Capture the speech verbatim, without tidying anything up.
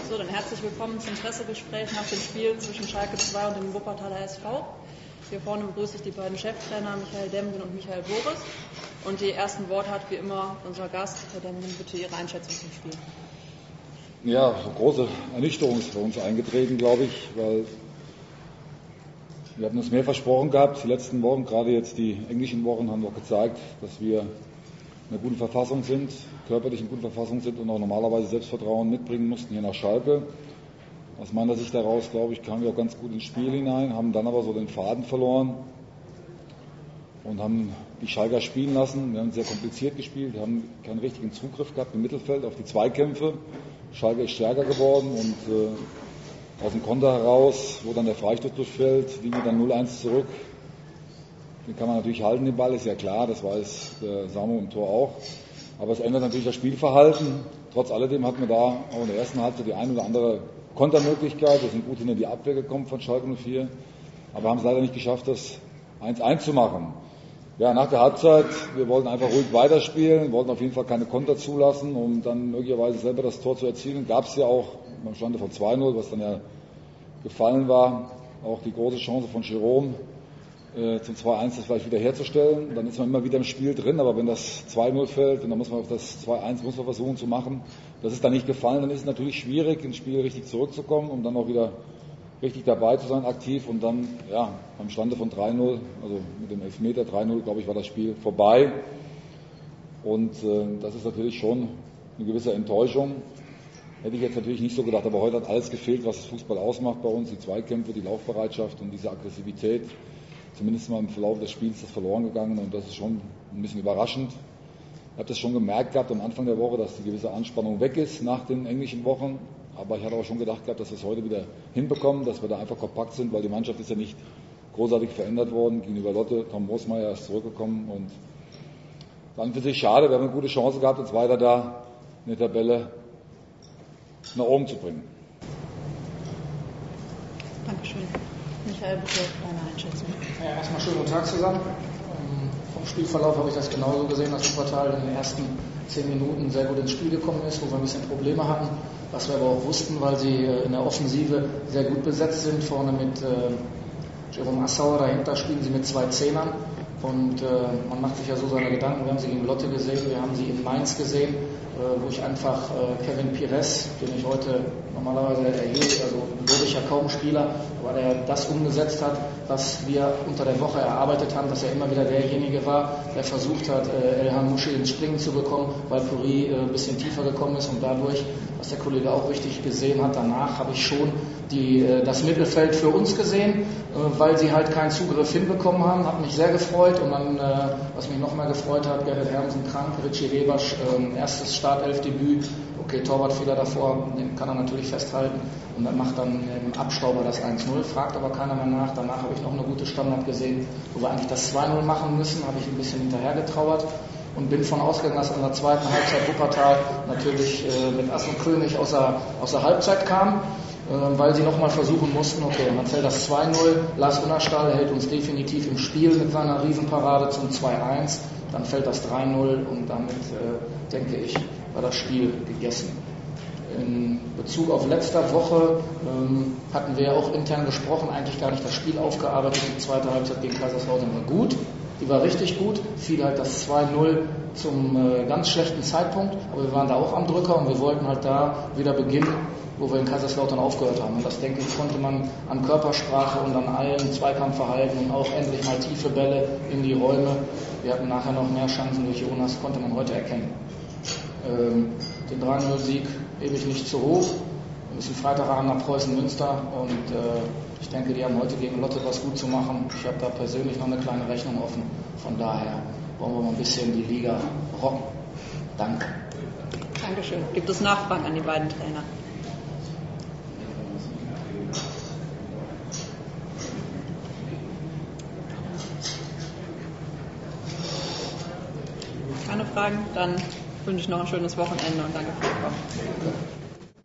So, dann herzlich willkommen zum Pressegespräch nach dem Spiel zwischen Schalke zwei und dem Wuppertaler S V. Hier vorne begrüße ich die beiden Cheftrainer Michael Demgen und Michael Boris. Und die ersten Worte hat wie immer unser Gast. Herr Demgen, bitte Ihre Einschätzung zum Spiel. Ja, so große Ernüchterung ist für uns eingetreten, glaube ich, weil wir hatten uns mehr versprochen gehabt. Die letzten Wochen, gerade jetzt die englischen Wochen, haben doch gezeigt, dass wir in einer guten Verfassung sind, körperlich in guter Verfassung sind und auch normalerweise Selbstvertrauen mitbringen mussten hier nach Schalke. Aus meiner Sicht heraus, glaube ich, kamen wir auch ganz gut ins Spiel hinein, haben dann aber so den Faden verloren und haben die Schalker spielen lassen. Wir haben sehr kompliziert gespielt, wir haben keinen richtigen Zugriff gehabt im Mittelfeld auf die Zweikämpfe. Schalke ist stärker geworden und äh, aus dem Konter heraus, wo dann der Freistoß durchfällt, liegen wir dann null eins zurück. Den kann man natürlich halten, den Ball, ist ja klar, das weiß der Samu im Tor auch. Aber es ändert natürlich das Spielverhalten. Trotz alledem hatten wir da auch in der ersten Halbzeit die ein oder andere Kontermöglichkeit. Wir sind gut hinter die Abwehr gekommen von Schalke null vier, aber haben es leider nicht geschafft, das eins eins zu machen. Ja, nach der Halbzeit, wir wollten einfach ruhig weiterspielen, wollten auf jeden Fall keine Konter zulassen, um dann möglicherweise selber das Tor zu erzielen. Gab es ja auch beim Stande von zwei null, was dann ja gefallen war, auch die große Chance von Jerome äh, zum zwei eins das vielleicht wieder herzustellen. Dann ist man immer wieder im Spiel drin, aber wenn das zwei null fällt, dann muss man auf das zwei eins muss man versuchen zu machen. Das ist dann nicht gefallen, dann ist es natürlich schwierig, ins Spiel richtig zurückzukommen, um dann auch wieder richtig dabei zu sein, aktiv, und dann, ja, beim Stande von drei null, also mit dem Elfmeter drei null, glaube ich, war das Spiel vorbei. Und äh, das ist natürlich schon eine gewisse Enttäuschung. Hätte ich jetzt natürlich nicht so gedacht, aber heute hat alles gefehlt, was Fußball ausmacht bei uns, die Zweikämpfe, die Laufbereitschaft und diese Aggressivität. Zumindest mal im Verlauf des Spiels ist das verloren gegangen und das ist schon ein bisschen überraschend. Ich habe das schon gemerkt gehabt am Anfang der Woche, dass die gewisse Anspannung weg ist nach den englischen Wochen. Aber ich hatte auch schon gedacht gehabt, dass wir es heute wieder hinbekommen, dass wir da einfach kompakt sind, weil die Mannschaft ist ja nicht großartig verändert worden gegenüber Lotte. Tom Moosmeier ist zurückgekommen und dann für sich schade. Wir haben eine gute Chance gehabt, uns weiter da in der Tabelle nach oben zu bringen. Dankeschön. Michael, bitte deine Einschätzung. Ja, erstmal schönen guten Tag zusammen. Vom Spielverlauf habe ich das genauso gesehen, dass Wuppertal in den ersten zehn Minuten sehr gut ins Spiel gekommen ist, wo wir ein bisschen Probleme hatten, was wir aber auch wussten, weil sie in der Offensive sehr gut besetzt sind. Vorne mit äh, Jerome Assauer, dahinter spielen sie mit zwei Zehnern und äh, man macht sich ja so seine Gedanken. Wir haben sie gegen Lotte gesehen, wir haben sie in Mainz gesehen, äh, wo ich einfach äh, Kevin Pires, den ich heute normalerweise erhielt, also lobe ich ja kaum Spieler, aber der das umgesetzt hat, was wir unter der Woche erarbeitet haben, dass er immer wieder derjenige war, der versucht hat, äh, Elhan Muschel ins Springen zu bekommen, weil Puri äh, ein bisschen tiefer gekommen ist und dadurch, was der Kollege auch richtig gesehen hat, danach habe ich schon die, äh, das Mittelfeld für uns gesehen, äh, weil sie halt keinen Zugriff hinbekommen haben, hat mich sehr gefreut und dann, äh, was mich noch mehr gefreut hat, Gerrit Hermsen krank, Richie Rebasch, äh, erstes Startelfdebüt, okay, Torwartfehler davor, den kann er natürlich festhalten und dann macht dann im Abstauber das eins null, fragt aber keiner mehr nach. Danach habe ich noch eine gute Standard gesehen, wo wir eigentlich das zwei null machen müssen, habe ich ein bisschen hinterher getrauert und bin von ausgegangen, dass in der zweiten Halbzeit Wuppertal natürlich äh, mit Ass und König aus der, aus der Halbzeit kam, äh, weil sie nochmal versuchen mussten, okay, dann fällt das zwei null, Lars Unnerstahl hält uns definitiv im Spiel mit seiner Riesenparade zum zwei eins, dann fällt das drei null und damit, äh, denke ich, war das Spiel gegessen. In Bezug auf letzter Woche ähm, hatten wir ja auch intern gesprochen, eigentlich gar nicht das Spiel aufgearbeitet. Die zweite Halbzeit gegen Kaiserslautern war gut, die war richtig gut, fiel halt das zwei null zum äh, ganz schlechten Zeitpunkt, aber wir waren da auch am Drücker und wir wollten halt da wieder beginnen, wo wir in Kaiserslautern aufgehört haben. Und das, denke ich, konnte man an Körpersprache und an allen Zweikampfverhalten und auch endlich mal tiefe Bälle in die Räume. Wir hatten nachher noch mehr Chancen durch Jonas, konnte man heute erkennen. Ähm, den drei null Sieg ewig nicht zu hoch. Wir müssen Freitagabend nach Preußen-Münster und äh, ich denke, die haben heute gegen Lotte was gut zu machen. Ich habe da persönlich noch eine kleine Rechnung offen. Von daher wollen wir mal ein bisschen die Liga rocken. Danke. Dankeschön. Gibt es Nachfragen an die beiden Trainer? Keine Fragen? Dann wünsche ich noch ein schönes Wochenende und danke fürs Kommen.